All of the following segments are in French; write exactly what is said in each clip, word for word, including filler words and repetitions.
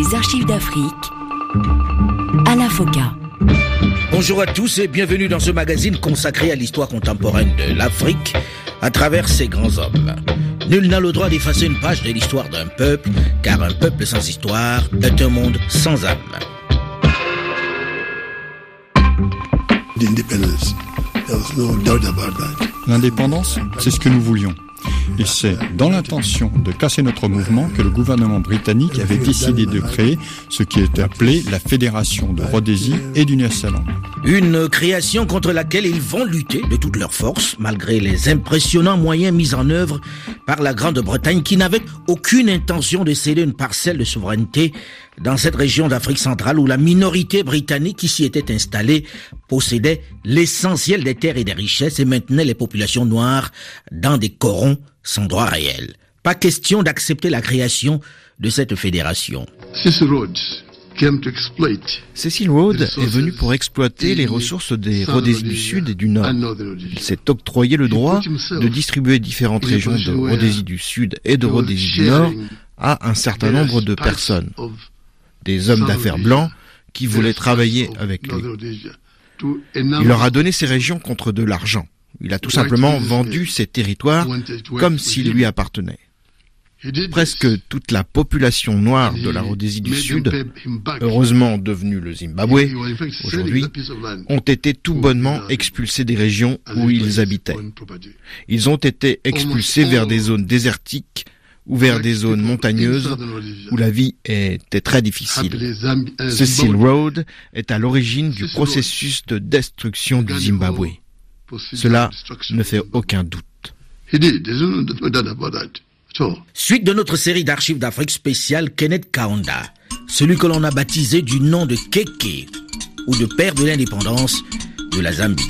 Les archives d'Afrique, Alain Foka. Bonjour à tous et bienvenue dans ce magazine consacré à l'histoire contemporaine de l'Afrique à travers ses grands hommes. Nul n'a le droit d'effacer une page de l'histoire d'un peuple, car un peuple sans histoire est un monde sans âme. L'indépendance, c'est ce que nous voulions. Et c'est dans l'intention de casser notre mouvement que le gouvernement britannique avait décidé de créer ce qui est appelé la Fédération de Rhodésie et du Nyasaland. Une création contre laquelle ils vont lutter de toutes leurs forces, malgré les impressionnants moyens mis en œuvre par la Grande-Bretagne qui n'avait aucune intention de céder une parcelle de souveraineté dans cette région d'Afrique centrale où la minorité britannique qui s'y était installée possédait l'essentiel des terres et des richesses et maintenait les populations noires dans des corons sans droit réel. Pas question d'accepter la création de cette fédération. Cecil Rhodes est venu pour exploiter les ressources des Rhodésies du Sud et du Nord. Il s'est octroyé le droit de distribuer différentes régions de Rhodésie du Sud et de Rhodésie du Nord à un certain nombre de personnes. Des hommes d'affaires blancs qui voulaient travailler avec lui. Il leur a donné ces régions contre de l'argent. Il a tout simplement vendu ces territoires comme s'ils lui appartenaient. Presque toute la population noire de la Rhodésie du Sud, heureusement devenue le Zimbabwe aujourd'hui, ont été tout bonnement expulsés des régions où ils habitaient. Ils ont été expulsés vers des zones désertiques ou vers des zones montagneuses où la vie était très difficile. Cecil Rhodes est à l'origine du processus de destruction du Zimbabwe. Cela ne fait aucun doute. Suite de notre série d'archives d'Afrique spéciale Kenneth Kaunda, celui que l'on a baptisé du nom de Kéké, ou de père de l'indépendance de la Zambie.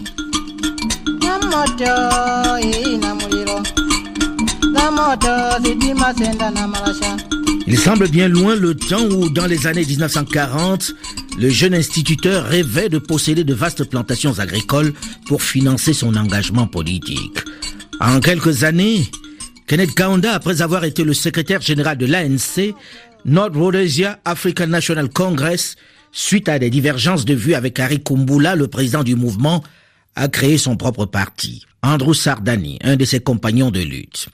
Il semble bien loin le temps où, dans les années dix-neuf cent quarante, le jeune instituteur rêvait de posséder de vastes plantations agricoles pour financer son engagement politique. En quelques années, Kenneth Kaunda, après avoir été le secrétaire général de l'A N C, North Rhodesia African National Congress, suite à des divergences de vues avec Harry Kumbula, le président du mouvement, a créé son propre parti. Andrew Sardani, un de ses compagnons de lutte.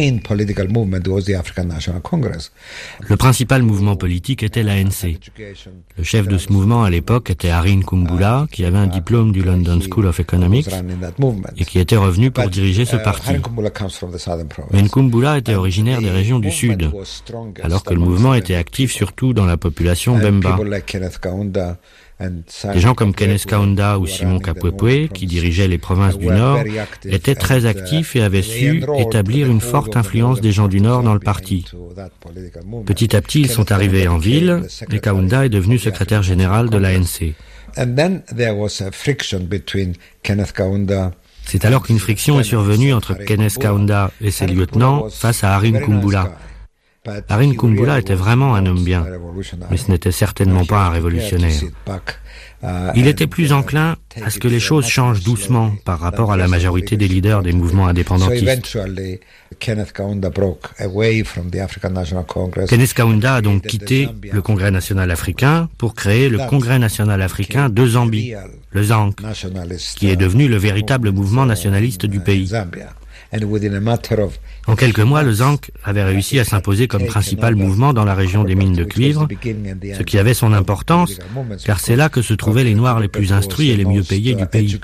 Le principal mouvement politique était l'A N C. Le chef de ce mouvement à l'époque était Harry Kumbula, qui avait un diplôme du London School of Economics et qui était revenu pour diriger ce parti. Mais Nkumbula était originaire des régions du Sud, alors que le mouvement était actif surtout dans la population Bemba. Des gens comme Kenneth Kaunda ou Simon Kapwepwe, qui dirigeaient les provinces du Nord, étaient très actifs et avaient su établir une forte influence des gens du Nord dans le parti. Petit à petit, ils sont arrivés en ville et Kaunda est devenu secrétaire général de l'A N C. C'est alors qu'une friction est survenue entre Kenneth Kaunda et ses lieutenants face à Harry Kumbula. Harry Kumbula était vraiment un homme bien, mais ce n'était certainement pas un révolutionnaire. Il était plus enclin à ce que les choses changent doucement par rapport à la majorité des leaders des mouvements indépendantistes. Kenneth Kaunda a donc quitté le Congrès national africain pour créer le Congrès national africain de Zambie, le ZANC, qui est devenu le véritable mouvement nationaliste du pays. En quelques mois, le ZANC avait réussi à s'imposer comme principal mouvement dans la région des mines de cuivre, ce qui avait son importance, car c'est là que se trouvaient les Noirs les plus instruits et les mieux payés du pays.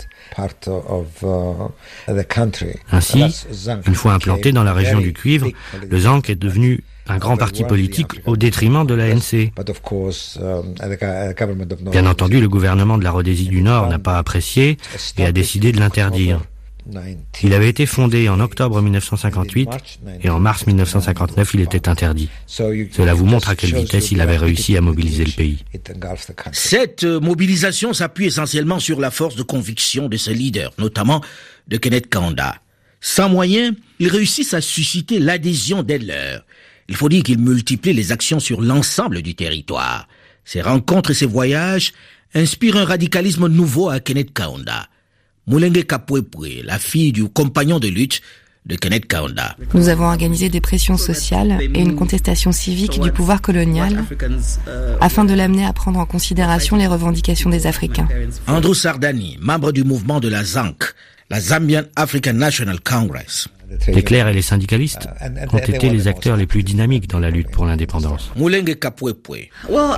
Ainsi, une fois implanté dans la région du cuivre, le ZANC est devenu un grand parti politique au détriment de l'A N C. Bien entendu, le gouvernement de la Rhodésie du Nord n'a pas apprécié et a décidé de l'interdire. Il avait été fondé en octobre mille neuf cent cinquante-huit et en mars mille neuf cent cinquante-neuf, il était interdit. Cela vous montre à quelle vitesse il avait réussi à mobiliser le pays. Cette mobilisation s'appuie essentiellement sur la force de conviction de ses leaders, notamment de Kenneth Kaunda. Sans moyens, ils réussissent à susciter l'adhésion des leurs. Il faut dire qu'ils multiplient les actions sur l'ensemble du territoire. Ces rencontres et ces voyages inspirent un radicalisme nouveau à Kenneth Kaunda. Mulenge Kapwepwe, la fille du compagnon de lutte de Kenneth Kaunda. Nous avons organisé des pressions sociales et une contestation civique du pouvoir colonial afin de l'amener à prendre en considération les revendications des Africains. Andrew Sardani, membre du mouvement de la Z A N C, la Zambian African National Congress. Les clercs et les syndicalistes ont été les acteurs les plus dynamiques dans la lutte pour l'indépendance. Mulenge Kapwepwe.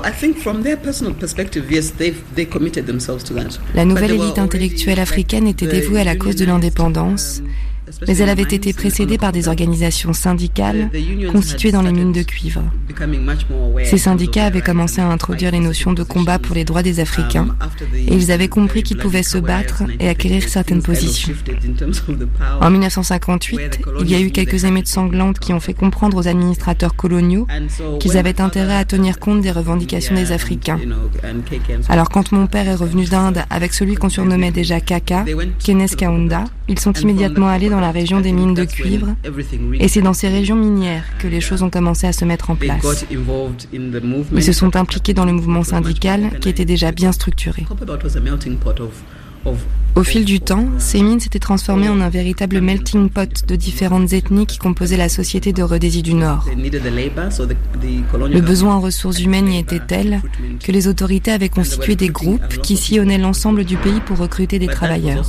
La nouvelle élite intellectuelle africaine était dévouée à la cause de l'indépendance, mais elle avait été précédée par des organisations syndicales constituées dans les mines de cuivre. Ces syndicats avaient commencé à introduire les notions de combat pour les droits des Africains et ils avaient compris qu'ils pouvaient se battre et acquérir certaines positions. En mille neuf cent cinquante-huit, il y a eu quelques émeutes sanglantes qui ont fait comprendre aux administrateurs coloniaux qu'ils avaient intérêt à tenir compte des revendications des Africains. Alors quand mon père est revenu d'Inde avec celui qu'on surnommait déjà Kaka, Kenneth Kaunda, ils sont immédiatement allés dans la région des mines de cuivre, et c'est dans ces régions minières que les choses ont commencé à se mettre en place. Ils se sont impliqués dans le mouvement syndical qui était déjà bien structuré. Au fil du temps, ces mines s'étaient transformées en un véritable melting pot de différentes ethnies qui composaient la société de Rhodésie du Nord. Le besoin en ressources humaines y était tel que les autorités avaient constitué des groupes qui sillonnaient l'ensemble du pays pour recruter des travailleurs.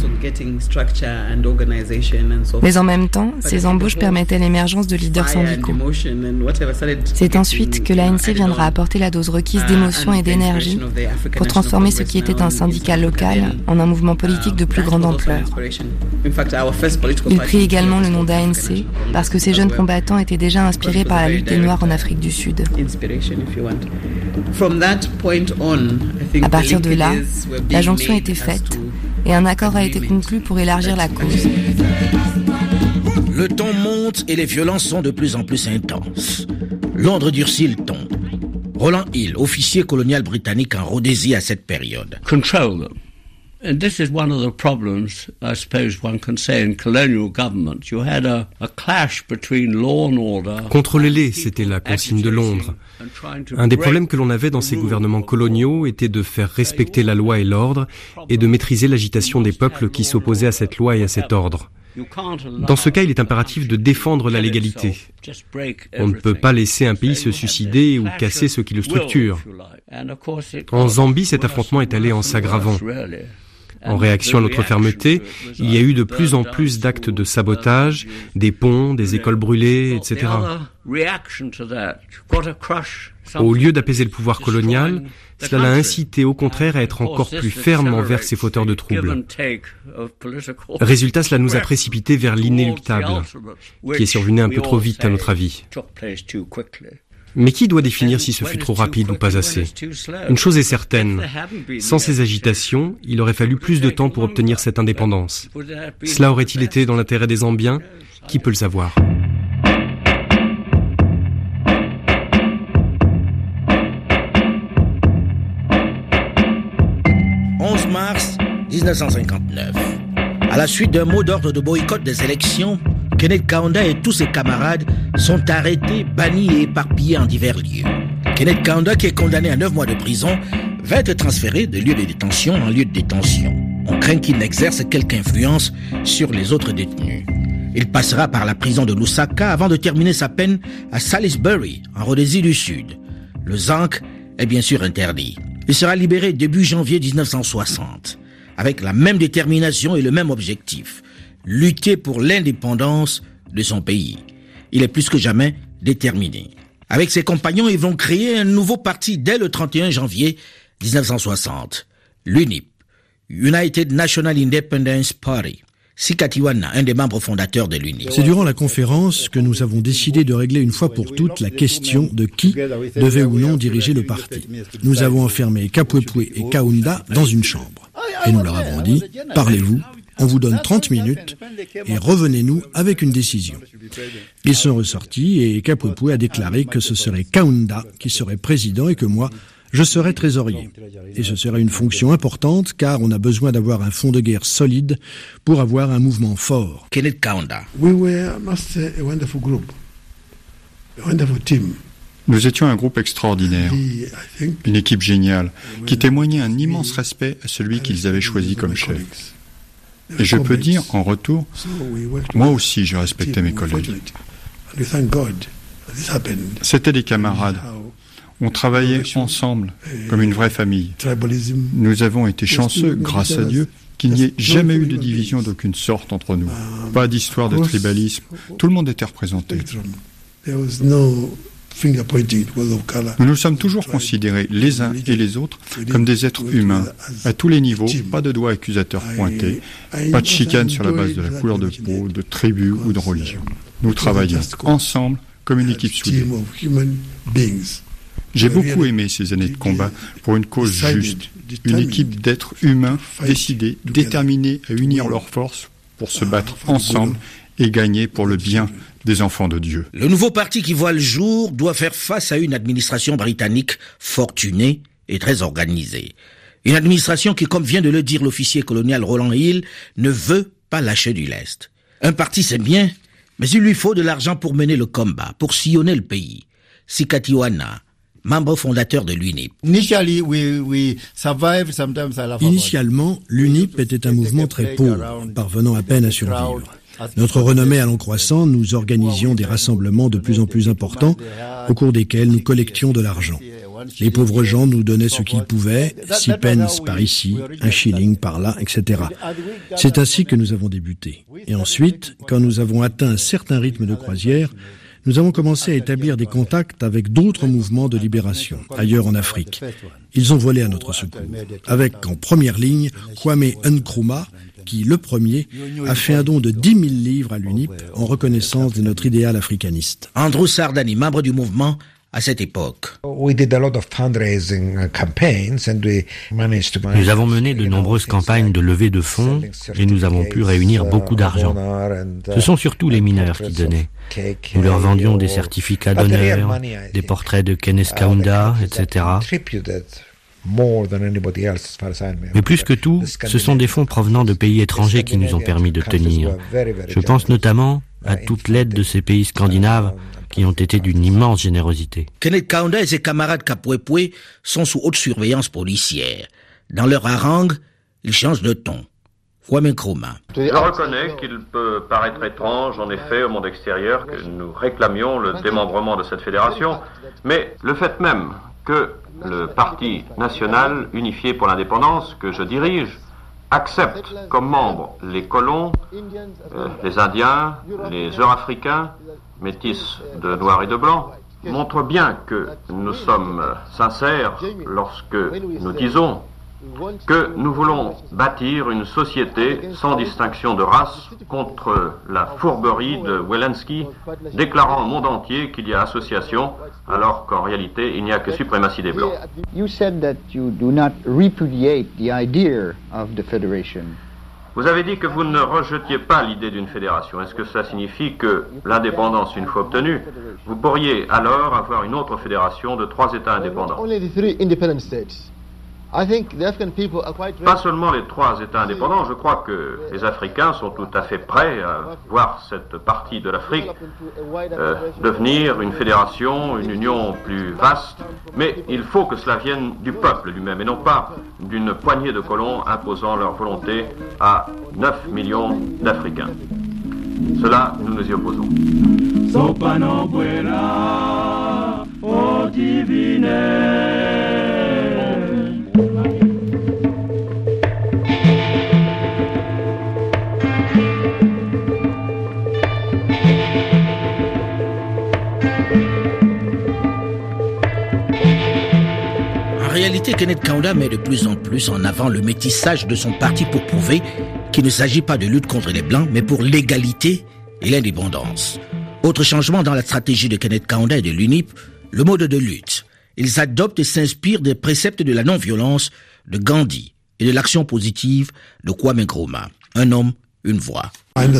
Mais en même temps, ces embauches permettaient l'émergence de leaders syndicaux. C'est ensuite que l'A N C viendra apporter la dose requise d'émotion et d'énergie pour transformer ce qui était un syndicat local en un mouvement politique de plus grande ampleur. Il prit également le nom d'A N C parce que ces jeunes combattants étaient déjà inspirés par la lutte des Noirs en Afrique du Sud. À partir de là, la jonction était faite et un accord a été conclu pour élargir la cause. Le ton monte et les violences sont de plus en plus intenses. Londres durcit le ton. Roland Hill, officier colonial britannique en Rhodésie à cette période. Control them. And this is one of the problems, I suppose one can say, in colonial government. You had a, a clash between law and order. Contrôlez-les, c'était la consigne de Londres. Un des problèmes que l'on avait dans ces gouvernements coloniaux était de faire respecter la loi et l'ordre et de maîtriser l'agitation des peuples qui s'opposaient à cette loi et à cet ordre. Dans ce cas, il est impératif de défendre la légalité. On ne peut pas laisser un pays se suicider ou casser ce qui le structure. En Zambie, cet affrontement est allé en s'aggravant. En réaction à notre fermeté, il y a eu de plus en plus d'actes de sabotage, des ponts, des écoles brûlées, et cetera. Au lieu d'apaiser le pouvoir colonial, cela l'a incité au contraire à être encore plus ferme envers ses fauteurs de troubles. Résultat, cela nous a précipités vers l'inéluctable, qui est survenu un peu trop vite à notre avis. Mais qui doit définir si ce fut trop rapide ou pas assez? Une chose est certaine, sans ces agitations, il aurait fallu plus de temps pour obtenir cette indépendance. Cela aurait-il été dans l'intérêt des Zambiens? Qui peut le savoir? onze mars mille neuf cent cinquante-neuf. À la suite d'un mot d'ordre de boycott des élections, Kenneth Kaunda et tous ses camarades sont arrêtés, bannis et éparpillés en divers lieux. Kenneth Kaunda, qui est condamné à neuf mois de prison, va être transféré de lieu de détention en lieu de détention. On craint qu'il n'exerce quelque influence sur les autres détenus. Il passera par la prison de Lusaka avant de terminer sa peine à Salisbury, en Rhodésie du Sud. Le zank est bien sûr interdit. Il sera libéré début janvier mille neuf cent soixante, avec la même détermination et le même objectif, lutter pour l'indépendance de son pays. Il est plus que jamais déterminé. Avec ses compagnons, ils vont créer un nouveau parti dès le trente et un janvier mille neuf cent soixante, l'U N I P, United National Independence Party. Sikatiwana, un des membres fondateurs de l'U N I P. C'est durant la conférence que nous avons décidé de régler une fois pour toutes la question de qui devait ou non diriger le parti. Nous avons enfermé Kapwepwe et Kaunda dans une chambre. Et nous leur avons dit, parlez-vous, on vous donne trente minutes et revenez-nous avec une décision. Ils sont ressortis et Kapwepwe a déclaré que ce serait Kaunda qui serait président et que moi, je serai trésorier. Et ce serait une fonction importante car on a besoin d'avoir un front de guerre solide pour avoir un mouvement fort. Kenneth Kaunda. We were, I must say, a wonderful group, a wonderful team. Nous étions un groupe extraordinaire, une équipe géniale, qui témoignait un immense respect à celui qu'ils avaient choisi comme chef. Et je peux dire, en retour, moi aussi j'ai respecté mes collègues. C'étaient des camarades. On travaillait ensemble, comme une vraie famille. Nous avons été chanceux, grâce à Dieu, qu'il n'y ait jamais eu de division d'aucune sorte entre nous. Pas d'histoire de tribalisme. Tout le monde était représenté. Nous nous sommes toujours considérés les uns et les autres comme des êtres humains, à tous les niveaux, pas de doigts accusateurs pointés, pas de chicane sur la base de la couleur de peau, de tribu ou de religion. Nous travaillions ensemble comme une équipe soudée. J'ai beaucoup aimé ces années de combat pour une cause juste, une équipe d'êtres humains décidés, déterminés à unir leurs forces pour se battre ensemble et gagner pour le bien des enfants de Dieu. Le nouveau parti qui voit le jour doit faire face à une administration britannique fortunée et très organisée. Une administration qui, comme vient de le dire l'officier colonial Roland Hill, ne veut pas lâcher du lest. Un parti, c'est bien, mais il lui faut de l'argent pour mener le combat, pour sillonner le pays. Sikatiwana, membre fondateur de l'U N I P. Initialement, l'U N I P était un mouvement très pauvre, parvenant à peine à survivre. Notre renommée allant croissant, nous organisions des rassemblements de plus en plus importants, au cours desquels nous collections de l'argent. Les pauvres gens nous donnaient ce qu'ils pouvaient, six pence par ici, un shilling par là, et cetera. C'est ainsi que nous avons débuté. Et ensuite, quand nous avons atteint un certain rythme de croisière, nous avons commencé à établir des contacts avec d'autres mouvements de libération, ailleurs en Afrique. Ils ont volé à notre secours, avec en première ligne Kwame Nkrumah, qui, le premier, a fait un don de dix mille livres à l'U N I P en reconnaissance de notre idéal africaniste. Andrew Sardani, membre du mouvement, à cette époque. Nous avons mené de nombreuses campagnes de levée de fonds et nous avons pu réunir beaucoup d'argent. Ce sont surtout les mineurs qui donnaient. Nous leur vendions des certificats d'honneur, des portraits de Kenneth Kaunda, et cetera. Mais plus que tout, ce sont des fonds provenant de pays étrangers qui nous ont permis de tenir. Je pense notamment à toute l'aide de ces pays scandinaves qui ont été d'une immense générosité. Kenneth Kaunda et ses camarades Kapwepwe sont sous haute surveillance policière. Dans leur harangue, ils changent de ton. Kwame Nkrumah. Je reconnais qu'il peut paraître étrange, en effet, au monde extérieur, que nous réclamions le démembrement de cette fédération, mais le fait même que le Parti national unifié pour l'indépendance que je dirige accepte comme membres les colons, euh, les Indiens, les Eurafricains, métis de noir et de blanc, montre bien que nous sommes sincères lorsque nous disons que nous voulons bâtir une société sans distinction de race contre la fourberie de Welensky, déclarant au monde entier qu'il y a association, alors qu'en réalité il n'y a que suprématie des Blancs. Vous avez dit que vous ne rejetiez pas l'idée d'une fédération. Est-ce que cela signifie que l'indépendance, une fois obtenue, vous pourriez alors avoir une autre fédération de trois États indépendants ? Pas seulement les trois États indépendants, je crois que les Africains sont tout à fait prêts à voir cette partie de l'Afrique euh, devenir une fédération, une union plus vaste, mais il faut que cela vienne du peuple lui-même et non pas d'une poignée de colons imposant leur volonté à neuf millions d'Africains. Cela, nous nous y opposons. En réalité, Kenneth Kaunda met de plus en plus en avant le métissage de son parti pour prouver qu'il ne s'agit pas de lutte contre les Blancs, mais pour l'égalité et l'indépendance. Autre changement dans la stratégie de Kenneth Kaunda et de l'U N I P, le mode de lutte. Ils adoptent et s'inspirent des préceptes de la non-violence de Gandhi et de l'action positive de Kwame Nkrumah. Un homme, une voix.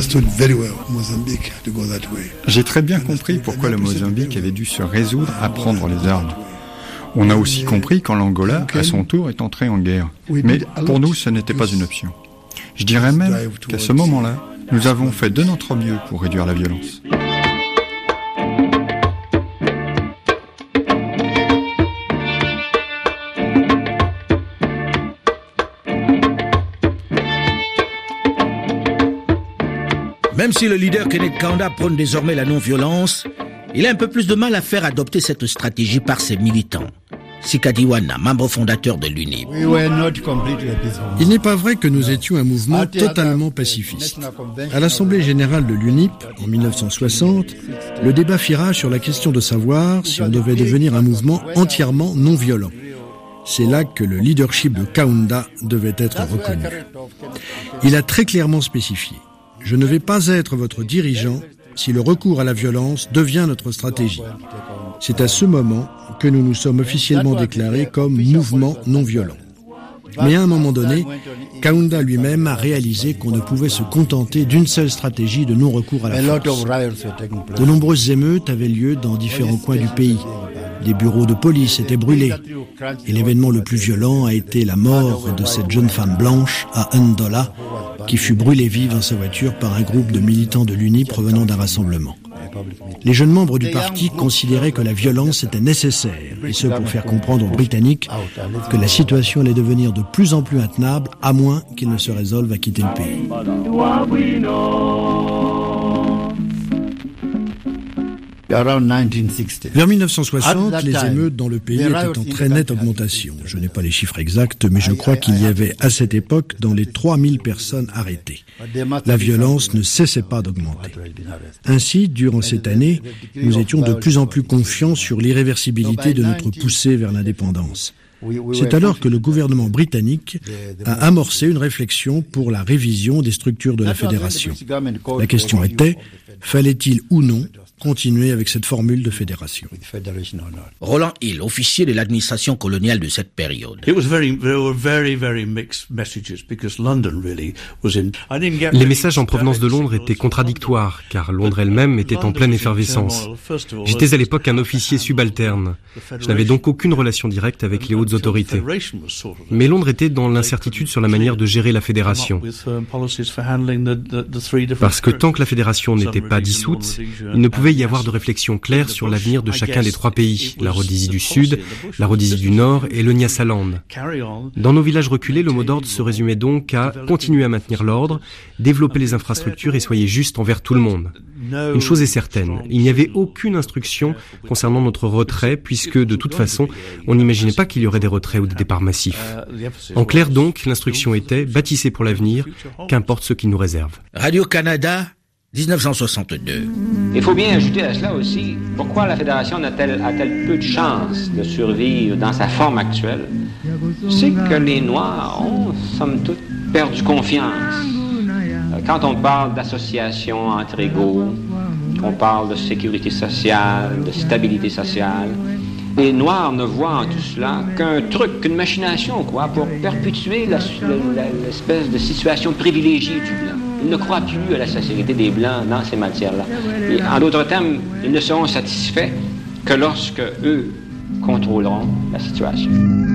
J'ai très bien compris pourquoi le Mozambique avait dû se résoudre à prendre les armes. On a aussi compris quand l'Angola, à son tour, est entré en guerre. Mais pour nous, ce n'était pas une option. Je dirais même qu'à ce moment-là, nous avons fait de notre mieux pour réduire la violence. Même si le leader Kenneth Kaunda prône désormais la non-violence, il a un peu plus de mal à faire adopter cette stratégie par ses militants. Sikadiwana, membre fondateur de l'U N I P. Il n'est pas vrai que nous étions un mouvement totalement pacifiste. À l'Assemblée générale de l'U N I P, en mille neuf cent soixante, le débat fit rage sur la question de savoir si on devait devenir un mouvement entièrement non violent. C'est là que le leadership de Kaunda devait être reconnu. Il a très clairement spécifié « Je ne vais pas être votre dirigeant si le recours à la violence devient notre stratégie ». C'est à ce moment que nous nous sommes officiellement déclarés comme mouvement non violent. Mais à un moment donné, Kaunda lui-même a réalisé qu'on ne pouvait se contenter d'une seule stratégie de non-recours à la force. De nombreuses émeutes avaient lieu dans différents coins du pays. Des bureaux de police étaient brûlés. Et l'événement le plus violent a été la mort de cette jeune femme blanche à Ndola, qui fut brûlée vive dans sa voiture par un groupe de militants de l'U N I P provenant d'un rassemblement. Les jeunes membres du parti considéraient que la violence était nécessaire, et ce pour faire comprendre aux Britanniques que la situation allait devenir de plus en plus intenable, à moins qu'ils ne se résolvent à quitter le pays. Vers mille neuf cent soixante, les émeutes dans le pays étaient en très nette augmentation. Je n'ai pas les chiffres exacts, mais je crois qu'il y avait à cette époque dans les trois mille personnes arrêtées. La violence ne cessait pas d'augmenter. Ainsi, durant cette année, nous étions de plus en plus confiants sur l'irréversibilité de notre poussée vers l'indépendance. C'est alors que le gouvernement britannique a amorcé une réflexion pour la révision des structures de la fédération. La question était, fallait-il ou non continuer avec cette formule de fédération? Roland Hill, officier de l'administration coloniale de cette période. Les messages en provenance de Londres étaient contradictoires, car Londres elle-même était en pleine effervescence. J'étais à l'époque un officier subalterne. Je n'avais donc aucune relation directe avec les hautes autorités. Mais Londres était dans l'incertitude sur la manière de gérer la fédération. Parce que tant que la fédération n'était pas dissoute, il ne pouvait y avoir de réflexion claire sur l'avenir de chacun des trois pays, la Rhodésie du Sud, la Rhodésie du Nord et le Nyasaland. Dans nos villages reculés, le mot d'ordre se résumait donc à continuer à maintenir l'ordre, développer les infrastructures et soyez juste envers tout le monde. Une chose est certaine, il n'y avait aucune instruction concernant notre retrait, puisque de toute façon, on n'imaginait pas qu'il y aurait des retraits ou des départs massifs. En clair donc, l'instruction était bâtissez pour l'avenir, qu'importe ce qui nous réserve. Radio-Canada, dix-neuf cent soixante-deux. Il faut bien ajouter à cela aussi, pourquoi la Fédération a-t-elle, a-t-elle peu de chances de survivre dans sa forme actuelle? C'est que les Noirs ont, somme toute, perdu confiance. Quand on parle d'association entre égaux, on parle de sécurité sociale, de stabilité sociale, les Noirs ne voient en tout cela qu'un truc, qu'une machination, quoi, pour perpétuer la, la, l'espèce de situation privilégiée du blanc. Ils ne croient plus à la sincérité des Blancs dans ces matières-là. Et en d'autres termes, ils ne seront satisfaits que lorsque eux contrôleront la situation.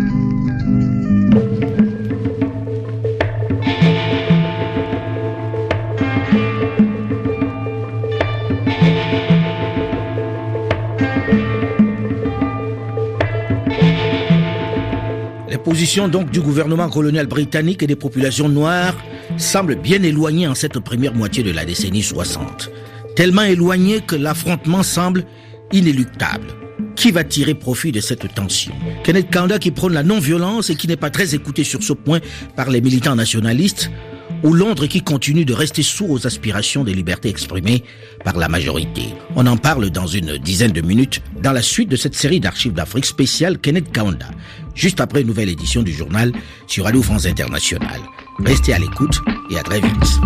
Les positions donc du gouvernement colonial britannique et des populations noires semblent bien éloignées en cette première moitié de la décennie soixante. Tellement éloignées que l'affrontement semble inéluctable. Qui va tirer profit de cette tension? Kenneth Kaunda qui prône la non-violence et qui n'est pas très écouté sur ce point par les militants nationalistes, ou Londres qui continue de rester sourd aux aspirations des libertés exprimées par la majorité. On en parle dans une dizaine de minutes dans la suite de cette série d'archives d'Afrique spéciale Kenneth Kaunda, juste après une nouvelle édition du journal sur Radio France Internationale. Restez à l'écoute et à très vite.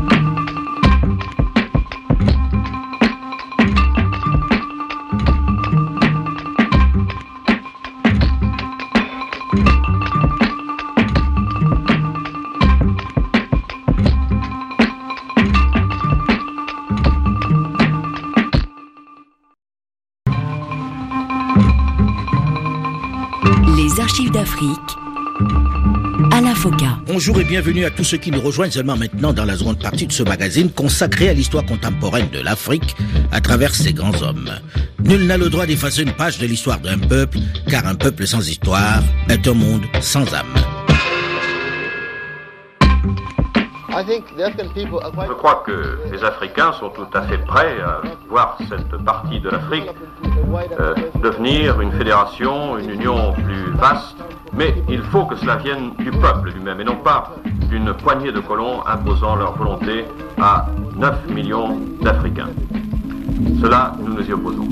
Les archives d'Afrique, Alain Foka. Bonjour et bienvenue à tous ceux qui nous rejoignent seulement maintenant dans la seconde partie de ce magazine consacré à l'histoire contemporaine de l'Afrique à travers ses grands hommes. Nul n'a le droit d'effacer une page de l'histoire d'un peuple, car un peuple sans histoire est un monde sans âme. Je crois que les Africains sont tout à fait prêts à voir cette partie de l'Afrique euh, devenir une fédération, une union plus vaste, mais il faut que cela vienne du peuple lui-même et non pas d'une poignée de colons imposant leur volonté à neuf millions d'Africains. Cela, nous nous y opposons.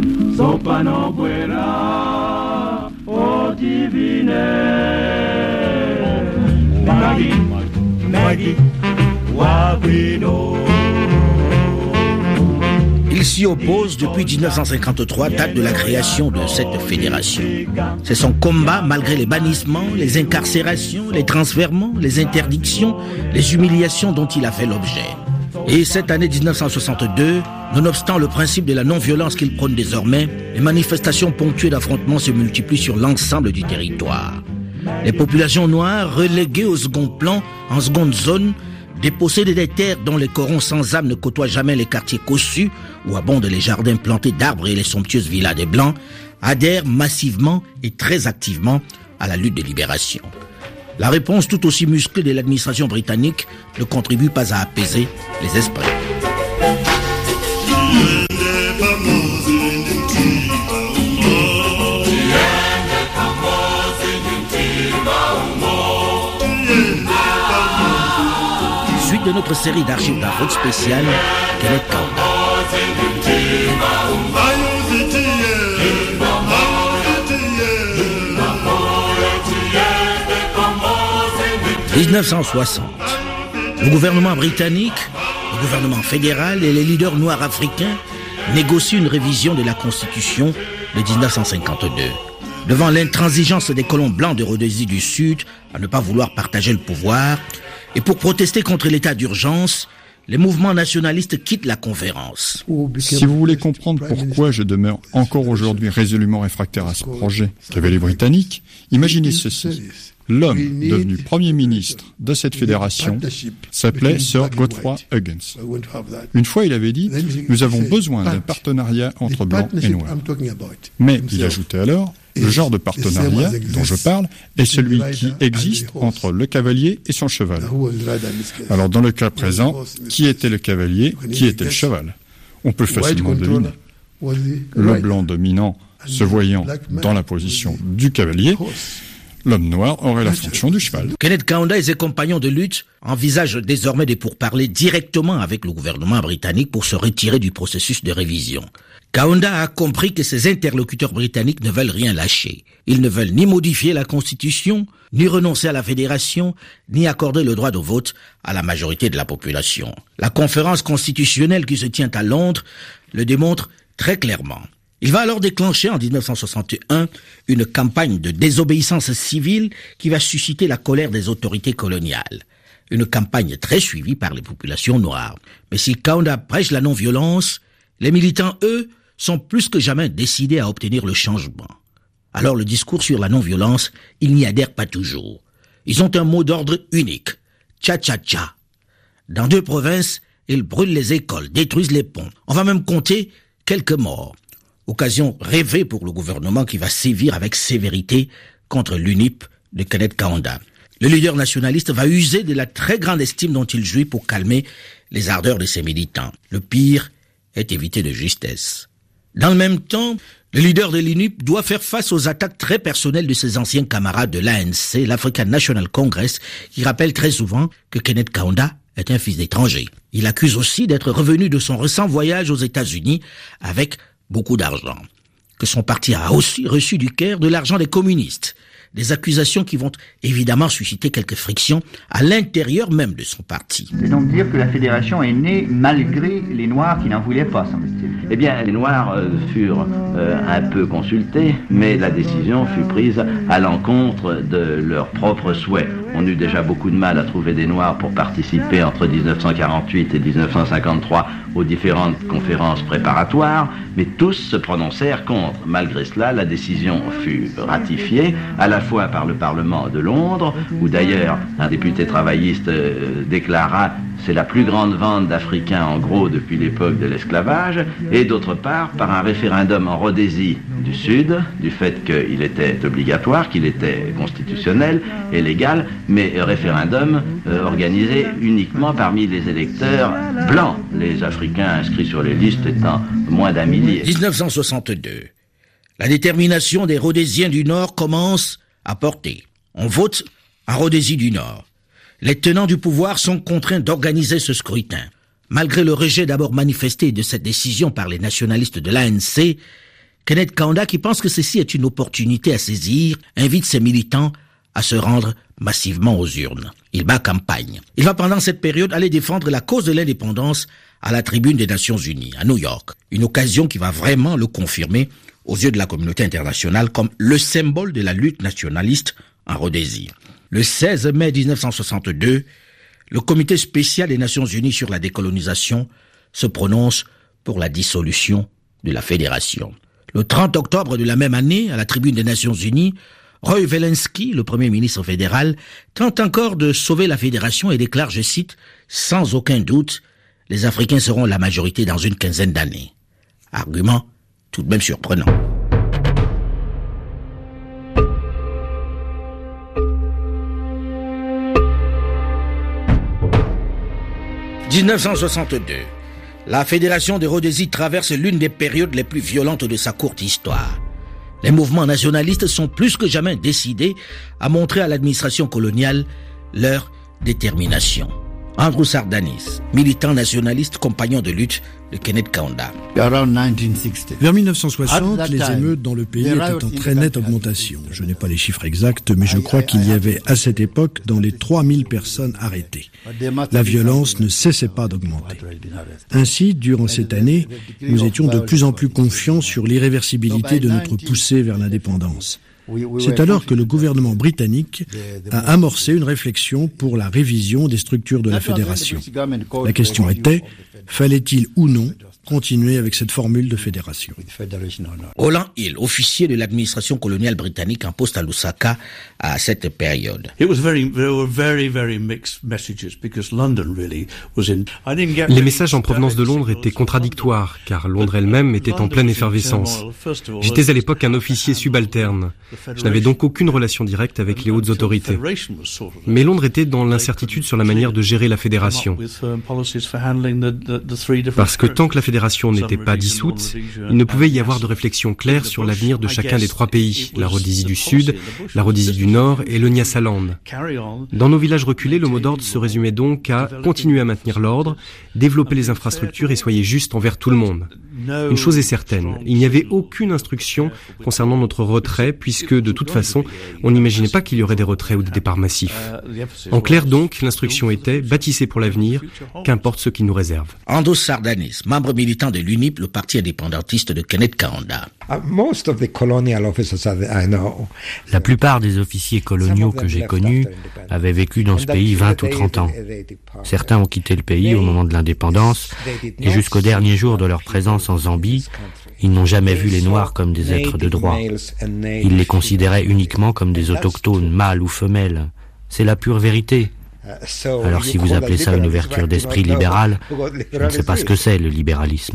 Il s'y oppose depuis dix-neuf cent cinquante-trois, date de la création de cette fédération. C'est son combat malgré les bannissements, les incarcérations, les transfèrements, les interdictions, les humiliations dont il a fait l'objet. Et cette année dix-neuf cent soixante-deux, nonobstant le principe de la non-violence qu'il prône désormais, les manifestations ponctuées d'affrontements se multiplient sur l'ensemble du territoire. Les populations noires, reléguées au second plan, en seconde zone, dépossédées des terres dont les corons sans âme ne côtoient jamais les quartiers cossus, où abondent les jardins plantés d'arbres et les somptueuses villas des Blancs, adhèrent massivement et très activement à la lutte de libération. La réponse tout aussi musclée de l'administration britannique ne contribue pas à apaiser les esprits. Suite de notre série d'archives d'Afrique spéciale, Kenneth Kaunda. dix-neuf cent soixante. Le gouvernement britannique, le gouvernement fédéral et les leaders noirs africains négocient une révision de la Constitution de dix-neuf cent cinquante-deux. Devant l'intransigeance des colons blancs de Rhodésie du Sud à ne pas vouloir partager le pouvoir, et pour protester contre l'état d'urgence, les mouvements nationalistes quittent la conférence. Si vous voulez comprendre pourquoi je demeure encore aujourd'hui résolument réfractaire à ce projet qu'avaient les Britanniques, imaginez ceci. L'homme devenu Premier ministre de cette fédération s'appelait Sir Godfrey Huggins. Une fois, il avait dit « Nous avons besoin d'un partenariat entre blancs et noirs ». Mais, il ajoutait alors, le genre de partenariat dont je parle est celui qui existe entre le cavalier et son cheval. Alors, dans le cas présent, qui était le cavalier, qui était le cheval? On peut facilement deviner. Le blanc dominant se voyant dans la position du cavalier, l'homme noir aurait la fonction du cheval. Kenneth Kaunda et ses compagnons de lutte envisagent désormais de pourparler directement avec le gouvernement britannique pour se retirer du processus de révision. Kaunda a compris que ses interlocuteurs britanniques ne veulent rien lâcher. Ils ne veulent ni modifier la Constitution, ni renoncer à la fédération, ni accorder le droit de vote à la majorité de la population. La conférence constitutionnelle qui se tient à Londres le démontre très clairement. Il va alors déclencher en dix-neuf cent soixante et un une campagne de désobéissance civile qui va susciter la colère des autorités coloniales. Une campagne très suivie par les populations noires. Mais si Kaunda prêche la non-violence, les militants, eux, sont plus que jamais décidés à obtenir le changement. Alors le discours sur la non-violence, ils n'y adhèrent pas toujours. Ils ont un mot d'ordre unique, cha-cha-cha. Dans deux provinces, ils brûlent les écoles, détruisent les ponts. On va même compter quelques morts. Occasion rêvée pour le gouvernement qui va sévir avec sévérité contre l'U N I P de Kenneth Kaunda. Le leader nationaliste va user de la très grande estime dont il jouit pour calmer les ardeurs de ses militants. Le pire est évité de justesse. Dans le même temps, le leader de l'U N I P doit faire face aux attaques très personnelles de ses anciens camarades de l'A N C, l'African National Congress, qui rappellent très souvent que Kenneth Kaunda est un fils d'étranger. Il accuse aussi d'être revenu de son récent voyage aux États-Unis avec beaucoup d'argent, que son parti a aussi reçu du Caire de l'argent des communistes. Des accusations qui vont évidemment susciter quelques frictions à l'intérieur même de son parti. C'est donc dire que la fédération est née malgré les Noirs qui n'en voulaient pas, semble-t-il. Eh bien, les Noirs euh, furent euh, un peu consultés, mais la décision fut prise à l'encontre de leurs propres souhaits. On eut déjà beaucoup de mal à trouver des Noirs pour participer entre dix-neuf cent quarante-huit et dix-neuf cent cinquante-trois aux différentes conférences préparatoires, mais tous se prononcèrent contre. Malgré cela, la décision fut ratifiée, à la fois par le Parlement de Londres, où d'ailleurs un député travailliste euh, déclara c'est la plus grande vente d'Africains en gros depuis l'époque de l'esclavage, et d'autre part par un référendum en Rhodésie du Sud, du fait qu'il était obligatoire, qu'il était constitutionnel et légal, mais référendum euh, organisé uniquement parmi les électeurs blancs, les Africains inscrits sur les listes étant moins d'un millier. dix-neuf cent soixante-deux. La détermination des Rhodésiens du Nord commence à porter. On vote en Rhodésie du Nord. Les tenants du pouvoir sont contraints d'organiser ce scrutin. Malgré le rejet d'abord manifesté de cette décision par les nationalistes de l'A N C, Kenneth Kaunda, qui pense que ceci est une opportunité à saisir, invite ses militants à se rendre massivement aux urnes. Il bat campagne. Il va pendant cette période aller défendre la cause de l'indépendance à la tribune des Nations Unies, à New York. Une occasion qui va vraiment le confirmer aux yeux de la communauté internationale comme le symbole de la lutte nationaliste en Rhodésie. Le seize mai dix-neuf cent soixante-deux, le comité spécial des Nations Unies sur la décolonisation se prononce pour la dissolution de la fédération. Le trente octobre de la même année, à la tribune des Nations Unies, Roy Welensky, le premier ministre fédéral, tente encore de sauver la fédération et déclare, je cite, « Sans aucun doute, les Africains seront la majorité dans une quinzaine d'années. » Argument tout de même surprenant. dix-neuf cent soixante-deux. La Fédération de Rhodésie traverse l'une des périodes les plus violentes de sa courte histoire. Les mouvements nationalistes sont plus que jamais décidés à montrer à l'administration coloniale leur détermination. Andrew Sardanis, militant nationaliste, compagnon de lutte de Kenneth Kaunda. Vers mille neuf cent soixante, les émeutes dans le pays étaient en très nette augmentation. Je n'ai pas les chiffres exacts, mais je crois qu'il y avait à cette époque dans les trois mille personnes arrêtées. La violence ne cessait pas d'augmenter. Ainsi, durant cette année, nous étions de plus en plus confiants sur l'irréversibilité de notre poussée vers l'indépendance. C'est alors que le gouvernement britannique a amorcé une réflexion pour la révision des structures de la fédération. La question était, fallait-il ou non continuer avec cette formule de fédération? Holland Hill, officier de l'administration coloniale britannique en poste à Lusaka à cette période. Les messages en provenance de Londres étaient contradictoires, car Londres elle-même était en pleine effervescence. J'étais à l'époque un officier subalterne. Je n'avais donc aucune relation directe avec les hautes autorités. Mais Londres était dans l'incertitude sur la manière de gérer la fédération. Parce que tant que la fédération n'était pas dissoute, il ne pouvait y avoir de réflexion claire sur l'avenir de chacun des trois pays, la Rhodésie du Sud, la Rhodésie du Nord et le Nyasaland. Dans nos villages reculés, le mot d'ordre se résumait donc à continuer à maintenir l'ordre, développer les infrastructures et soyez juste envers tout le monde. Une chose est certaine, il n'y avait aucune instruction concernant notre retrait, puisque de toute façon, on n'imaginait pas qu'il y aurait des retraits ou des départs massifs. En clair donc, l'instruction était bâtissez pour l'avenir, qu'importe ce qui nous réserve. Andrew Sardanis, membre militant de l'U N I P, le parti indépendantiste de Kenneth Kaunda. La plupart des officiers coloniaux que j'ai connus avaient vécu dans ce pays vingt ou trente ans. Certains ont quitté le pays au moment de l'indépendance et jusqu'au dernier jour de leur présence en Zambie, ils n'ont jamais vu les Noirs comme des êtres de droit. Ils les considéraient uniquement comme des autochtones, mâles ou femelles. C'est la pure vérité. Alors si vous appelez ça une ouverture d'esprit libérale, je ne sais pas ce que c'est le libéralisme.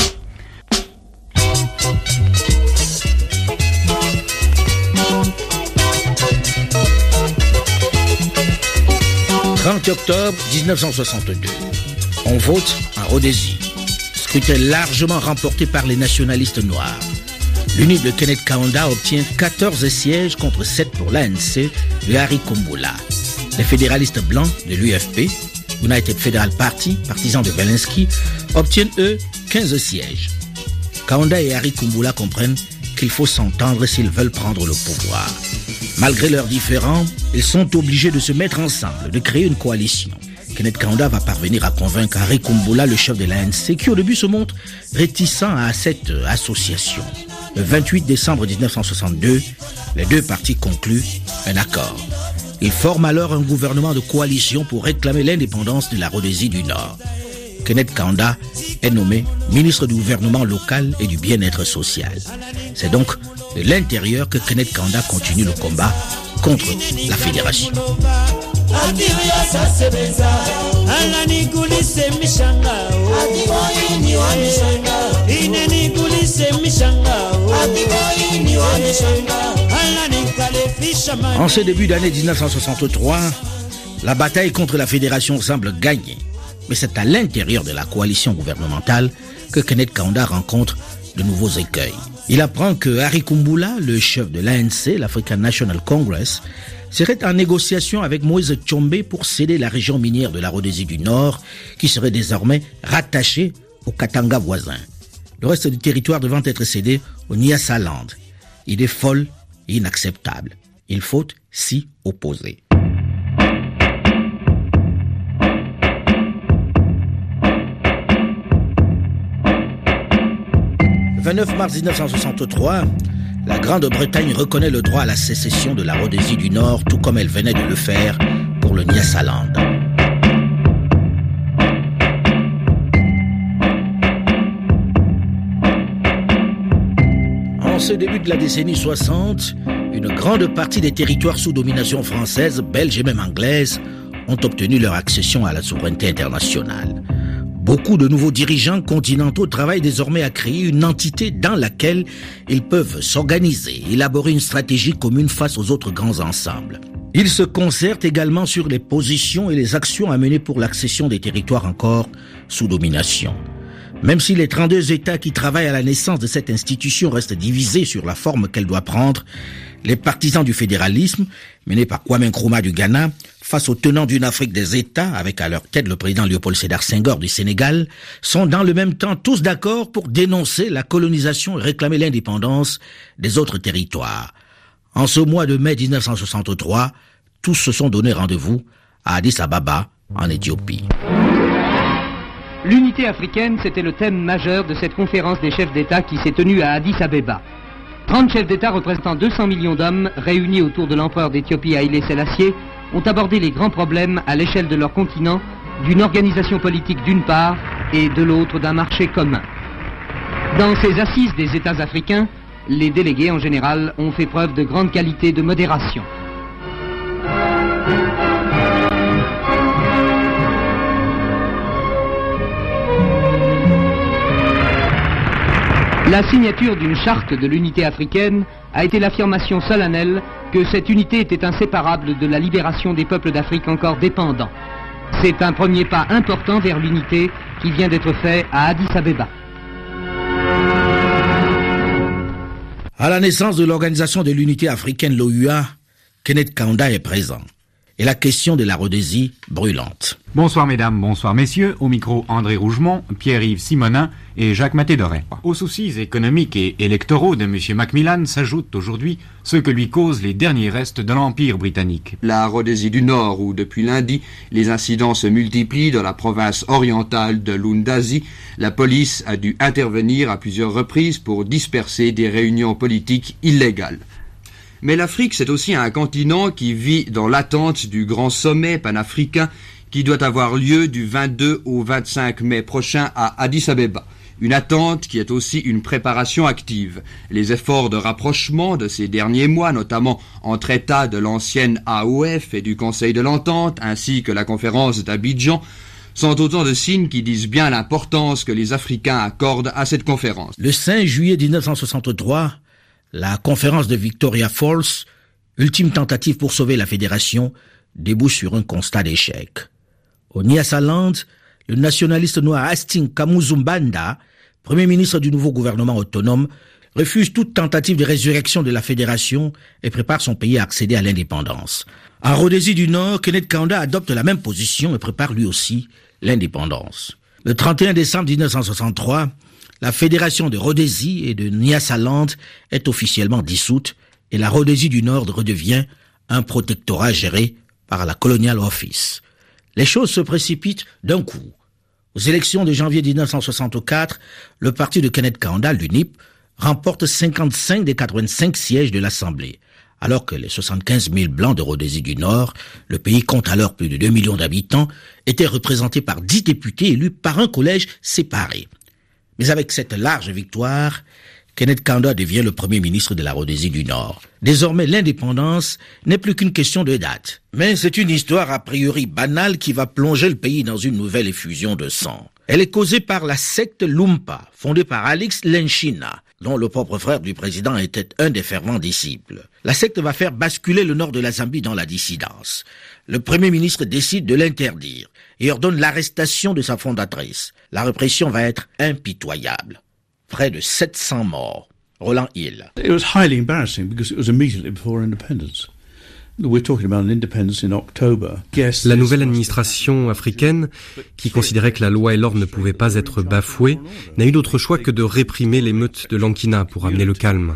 trente octobre dix-neuf cent soixante-deux. On vote en Rhodésie. Scrutin largement remporté par les nationalistes noirs. L'U N I P de Kenneth Kaunda obtient quatorze sièges contre sept pour l'A N C de Harry Kumbula. Les fédéralistes blancs de l'U F P, United Federal Party, partisans de Welensky, obtiennent eux quinze sièges. Kaunda et Harry Kumbula comprennent qu'il faut s'entendre s'ils veulent prendre le pouvoir. Malgré leurs différends, ils sont obligés de se mettre ensemble, de créer une coalition. Kenneth Kaunda va parvenir à convaincre Harry Kumbula, le chef de l'A N C, qui au début se montre réticent à cette association. Le vingt-huit décembre dix-neuf cent soixante-deux, les deux partis concluent un accord. Ils forment alors un gouvernement de coalition pour réclamer l'indépendance de la Rhodésie du Nord. Kenneth Kaunda est nommé ministre du gouvernement local et du bien-être social. C'est donc de l'intérieur que Kenneth Kaunda continue le combat contre la fédération. En ce début d'année dix-neuf cent soixante-trois, la bataille contre la fédération semble gagnée. Mais c'est à l'intérieur de la coalition gouvernementale que Kenneth Kaunda rencontre de nouveaux écueils. Il apprend que Harry Kumbula, le chef de l'A N C, l'African National Congress, serait en négociation avec Moïse Tshombe pour céder la région minière de la Rhodésie du Nord, qui serait désormais rattachée au Katanga voisin. Le reste du territoire devant être cédé au Nyasaland. Idée folle et inacceptable. Il faut s'y opposer. Le vingt-neuf mars dix-neuf cent soixante-trois, la Grande-Bretagne reconnaît le droit à la sécession de la Rhodésie du Nord, tout comme elle venait de le faire pour le Nyasaland. En ce début de la décennie soixante, une grande partie des territoires sous domination française, belge et même anglaise ont obtenu leur accession à la souveraineté internationale. Beaucoup de nouveaux dirigeants continentaux travaillent désormais à créer une entité dans laquelle ils peuvent s'organiser, élaborer une stratégie commune face aux autres grands ensembles. Ils se concertent également sur les positions et les actions à mener pour l'accession des territoires encore sous domination. Même si les trente-deux États qui travaillent à la naissance de cette institution restent divisés sur la forme qu'elle doit prendre, les partisans du fédéralisme, menés par Kwame Nkrumah du Ghana, face aux tenants d'une Afrique des États, avec à leur tête le président Léopold Sédar Senghor du Sénégal, sont dans le même temps tous d'accord pour dénoncer la colonisation et réclamer l'indépendance des autres territoires. En ce mois de mai dix-neuf cent soixante-trois, tous se sont donné rendez-vous à Addis Ababa, en Éthiopie. L'unité africaine, c'était le thème majeur de cette conférence des chefs d'État qui s'est tenue à Addis Abeba. trente chefs d'État représentant deux cents millions d'hommes, réunis autour de l'empereur d'Éthiopie Haïlé Sélassié, ont abordé les grands problèmes à l'échelle de leur continent, d'une organisation politique d'une part et de l'autre d'un marché commun. Dans ces assises des États africains, les délégués en général ont fait preuve de grande qualité de modération. La signature d'une charte de l'unité africaine a été l'affirmation solennelle que cette unité était inséparable de la libération des peuples d'Afrique encore dépendants. C'est un premier pas important vers l'unité qui vient d'être fait à Addis Abeba. À la naissance de l'Organisation de l'Unité africaine, l'O U A, Kenneth Kaunda est présent. Et la question de la Rhodésie brûlante. Bonsoir mesdames, bonsoir messieurs. Au micro André Rougemont, Pierre-Yves Simonin et Jacques Maté-Doré. Aux soucis économiques et électoraux de M. Macmillan s'ajoutent aujourd'hui ceux que lui causent les derniers restes de l'Empire britannique. La Rhodésie du Nord, où depuis lundi, les incidents se multiplient dans la province orientale de l'Undasi, la police a dû intervenir à plusieurs reprises pour disperser des réunions politiques illégales. Mais l'Afrique, c'est aussi un continent qui vit dans l'attente du grand sommet panafricain qui doit avoir lieu du vingt-deux au vingt-cinq mai prochain à Addis Abeba. Une attente qui est aussi une préparation active. Les efforts de rapprochement de ces derniers mois, notamment entre États de l'ancienne A O F et du Conseil de l'Entente, ainsi que la conférence d'Abidjan, sont autant de signes qui disent bien l'importance que les Africains accordent à cette conférence. Le cinq juillet dix-neuf cent soixante-trois, la conférence de Victoria Falls, ultime tentative pour sauver la fédération, débouche sur un constat d'échec. Au Nyasaland, le nationaliste noir Hastings Kamuzu-Banda, premier ministre du nouveau gouvernement autonome, refuse toute tentative de résurrection de la fédération et prépare son pays à accéder à l'indépendance. En Rhodésie du Nord, Kenneth Kaunda adopte la même position et prépare lui aussi l'indépendance. Le trente et un décembre dix-neuf cent soixante-trois, la fédération de Rhodésie et de Nyasaland est officiellement dissoute et la Rhodésie du Nord redevient un protectorat géré par la Colonial Office. Les choses se précipitent d'un coup. Aux élections de janvier dix-neuf cent soixante-quatre, le parti de Kenneth Kaunda, l'U N I P, remporte cinquante-cinq des quatre-vingt-cinq sièges de l'Assemblée. Alors que les soixante-quinze mille blancs de Rhodésie du Nord, le pays compte alors plus de deux millions d'habitants, étaient représentés par dix députés élus par un collège séparé. Mais avec cette large victoire, Kenneth Kaunda devient le premier ministre de la Rhodésie du Nord. Désormais, l'indépendance n'est plus qu'une question de date. Mais c'est une histoire a priori banale qui va plonger le pays dans une nouvelle effusion de sang. Elle est causée par la secte Lumpa, fondée par Alex Lenshina, dont le propre frère du président était un des fervents disciples. La secte va faire basculer le nord de la Zambie dans la dissidence. Le premier ministre décide de l'interdire et ordonne l'arrestation de sa fondatrice. La répression va être impitoyable. Près de sept cents morts. Roland Hill. It was highly embarrassing because it was immediately before independence. We're talking about an independence in October. La nouvelle administration africaine, qui considérait que la loi et l'ordre ne pouvaient pas être bafoués, n'a eu d'autre choix que de réprimer l'émeute de Lankina pour amener le calme.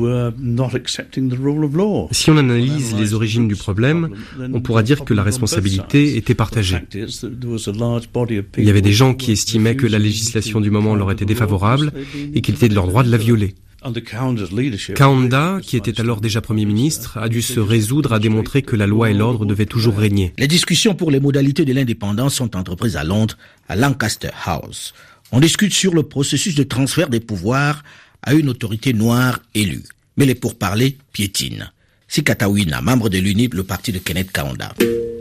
Si on analyse les origines du problème, on pourra dire que la responsabilité était partagée. Il y avait des gens qui estimaient que la législation du moment leur était défavorable et qu'il était de leur droit de la violer. Kaunda, qui était alors déjà Premier ministre, a dû se résoudre à démontrer que la loi et l'ordre devaient toujours régner. Les discussions pour les modalités de l'indépendance sont entreprises à Londres, à Lancaster House. On discute sur le processus de transfert des pouvoirs à une autorité noire élue. Mais les pourparlers piétinent. Sikatawina, membre de l'U N I P, le parti de Kenneth Kaunda.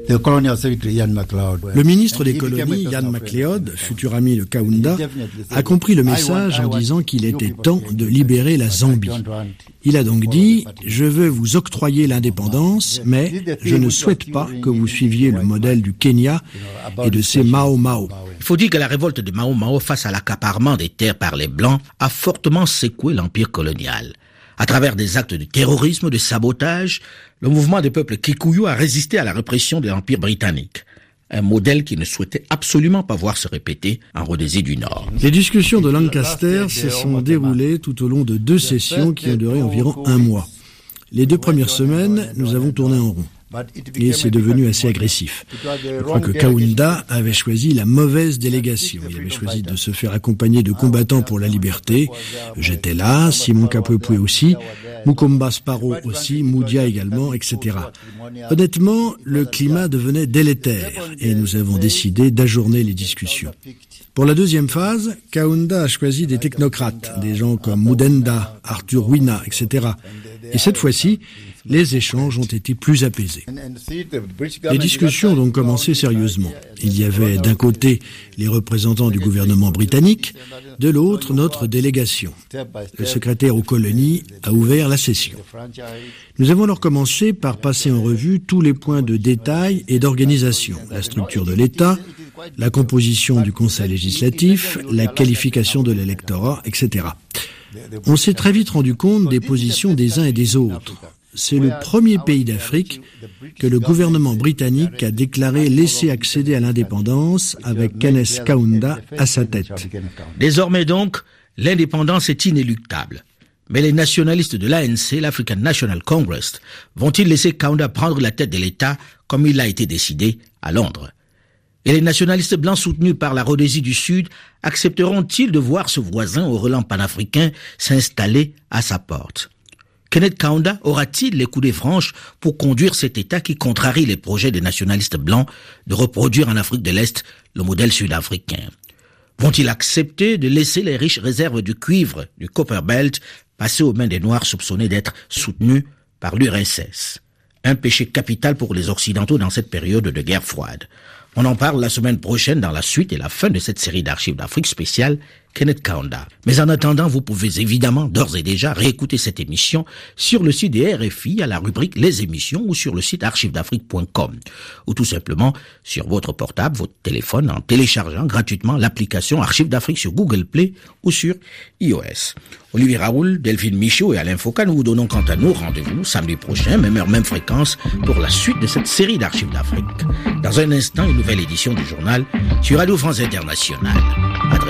Le ministre des colonies, Ian MacLeod, futur ami de Kaunda, a compris le message en disant qu'il était temps de libérer la Zambie. Il a donc dit « Je veux vous octroyer l'indépendance, mais je ne souhaite pas que vous suiviez le modèle du Kenya et de ses Mao Mao ». Il faut dire que la révolte de Mao Mao face à l'accaparement des terres par les Blancs a fortement secoué l'empire colonial. À travers des actes de terrorisme, de sabotage, le mouvement des peuples Kikuyu a résisté à la répression de l'Empire britannique. Un modèle qui ne souhaitait absolument pas voir se répéter en Rhodésie du Nord. Les discussions de Lancaster se sont déroulées tout au long de deux sessions qui ont duré environ un mois. Les deux premières semaines, nous avons tourné en rond. Et c'est devenu assez agressif. Je crois que Kaunda avait choisi la mauvaise délégation. Il avait choisi de se faire accompagner de combattants pour la liberté. J'étais là, Simon Kapwepwe aussi, Mukomba Sparrow aussi, Moudia également, et cetera. Honnêtement, le climat devenait délétère et nous avons décidé d'ajourner les discussions. Pour la deuxième phase, Kaunda a choisi des technocrates, des gens comme Mudenda, Arthur Wina, et cetera. Et cette fois-ci, les échanges ont été plus apaisés. Les discussions ont donc commencé sérieusement. Il y avait d'un côté les représentants du gouvernement britannique, de l'autre notre délégation. Le secrétaire aux colonies a ouvert la session. Nous avons alors commencé par passer en revue tous les points de détail et d'organisation, la structure de l'État, la composition du Conseil législatif, la qualification de l'électorat, et cetera. On s'est très vite rendu compte des positions des uns et des autres. C'est le premier pays d'Afrique que le gouvernement britannique a déclaré laisser accéder à l'indépendance avec Kenneth Kaunda à sa tête. Désormais donc, l'indépendance est inéluctable. Mais les nationalistes de l'A N C, l'African National Congress, vont-ils laisser Kaunda prendre la tête de l'État comme il a été décidé à Londres? Et les nationalistes blancs soutenus par la Rhodésie du Sud accepteront-ils de voir ce voisin au relent panafricain s'installer à sa porte? Kenneth Kaunda aura-t-il les coudées franches pour conduire cet État qui contrarie les projets des nationalistes blancs de reproduire en Afrique de l'Est le modèle sud-africain? Vont-ils accepter de laisser les riches réserves du cuivre, du Copper Belt, passer aux mains des Noirs soupçonnés d'être soutenus par l'U R S S? Un péché capital pour les Occidentaux dans cette période de guerre froide. On en parle la semaine prochaine dans la suite et la fin de cette série d'archives d'Afrique spéciale Kenneth Kaunda. Mais en attendant, vous pouvez évidemment d'ores et déjà réécouter cette émission sur le site des R F I à la rubrique Les émissions ou sur le site archives d'afrique point com ou tout simplement sur votre portable, votre téléphone en téléchargeant gratuitement l'application Archives d'Afrique sur Google Play ou sur iOS. Olivier Raoul, Delphine Michaud et Alain Foucault, nous vous donnons quant à nous rendez-vous samedi prochain, même heure, même fréquence, pour la suite de cette série d'Archives d'Afrique. Dans un instant, une nouvelle édition du journal sur Radio France Internationale. À